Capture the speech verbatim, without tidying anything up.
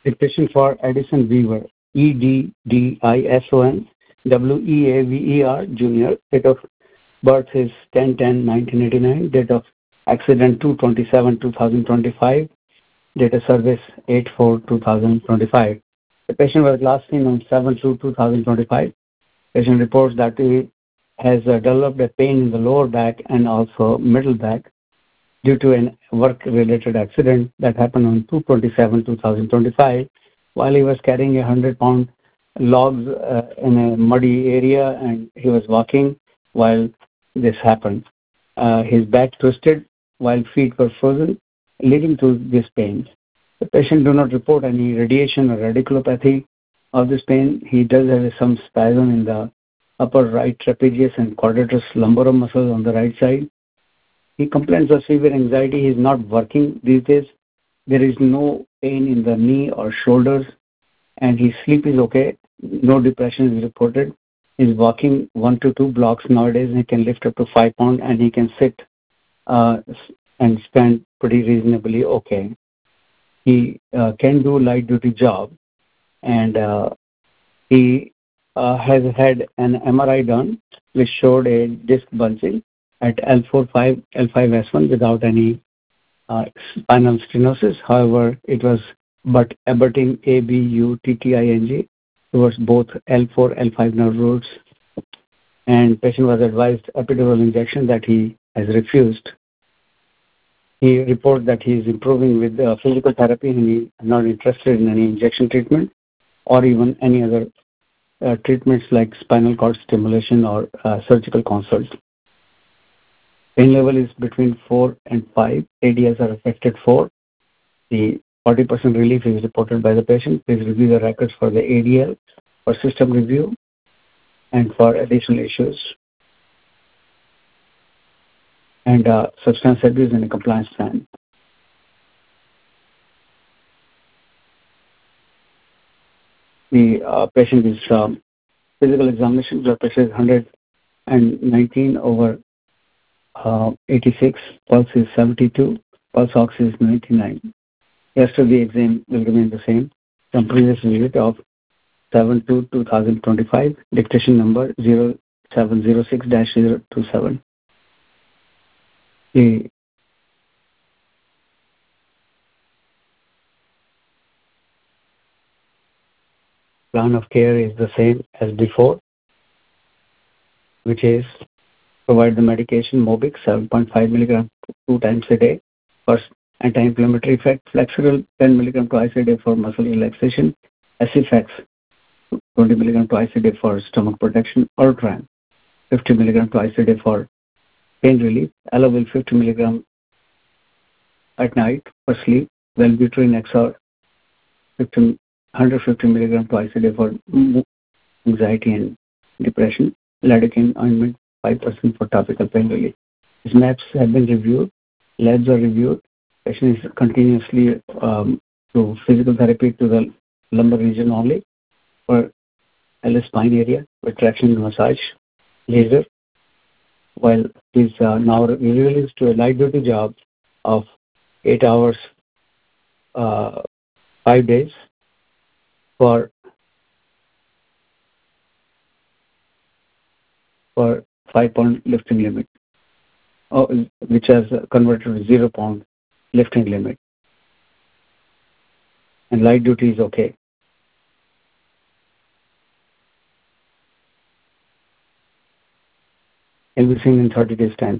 Dictation for Edison Weaver, E D D I S O N W E A V E R Junior. Date of birth is ten ten nineteen eighty-nine. Date of accident two twenty-seven two thousand twenty-five. Date of service eight four two thousand twenty-five. The patient was last seen on seven two two thousand twenty-five. Patient reports that he has uh, developed a pain in the lower back and also middle back due to a work-related accident that happened on two twenty-seven two thousand twenty-five while he was carrying a one hundred pound logs uh, in a muddy area, and he was walking while this happened. Uh, his back twisted while feet were frozen, leading to this pain. The patient do not report any radiation or radiculopathy of this pain. He does have some spasm in the upper right trapezius and quadratus lumborum muscles on the right side. He complains of severe anxiety. He is not working these days. There is no pain in the knee or shoulders, and his sleep is okay. No depression is reported. He's walking one to two blocks nowadays. He can lift up to five pounds, and he can sit uh, and stand pretty reasonably okay. He uh, can do light duty job, and uh, he uh, has had an M R I done which showed a disc bulging at L four five L five S one without any uh, spinal stenosis. However, it was but aberting A B U T T I N G towards both L four L five nerve roots, and patient was advised epidural injection that he has refused. He reports that he is improving with uh, physical therapy and he is not interested in any injection treatment or even any other uh, treatments like spinal cord stimulation or uh, surgical consults. Pain level is between four and five. A D Ls are affected four. The forty percent relief is reported by the patient. Please review the records for the A D L for system review and for additional issues. And uh, substance abuse and a compliance plan. The uh, patient is um, physical examination. Blood pressure is one hundred nineteen over uh, eighty-six. Pulse is seventy-two. Pulse ox is ninety-nine. Rest of the exam will remain the same from previous visit of seven two two thousand twenty-five. Dictation number zero seven zero six dash zero two seven. The plan of care is the same as before, which is provide the medication Mobix seven point five milligram two times a day for anti-inflammatory effect, Flexeril ten milligram twice a day for muscle relaxation, Acifex twenty milligram twice a day for stomach protection, Ultram fifty milligram twice a day for pain relief, Elovil fifty milligram at night for sleep, Wellbutrin X R one hundred fifty milligram twice a day for anxiety and depression, Lidocaine ointment five percent for topical pain relief. His maps have been reviewed, labs are reviewed. Patient is continuously um, to physical therapy to the lumbar region only for L S spine area with traction and massage, laser, while he's uh, now released to a light duty job of eight hours, uh, five days for for five pound lifting limit, oh, which has converted to zero pound lifting limit, and light duty is okay. He'll be seen in thirty days time.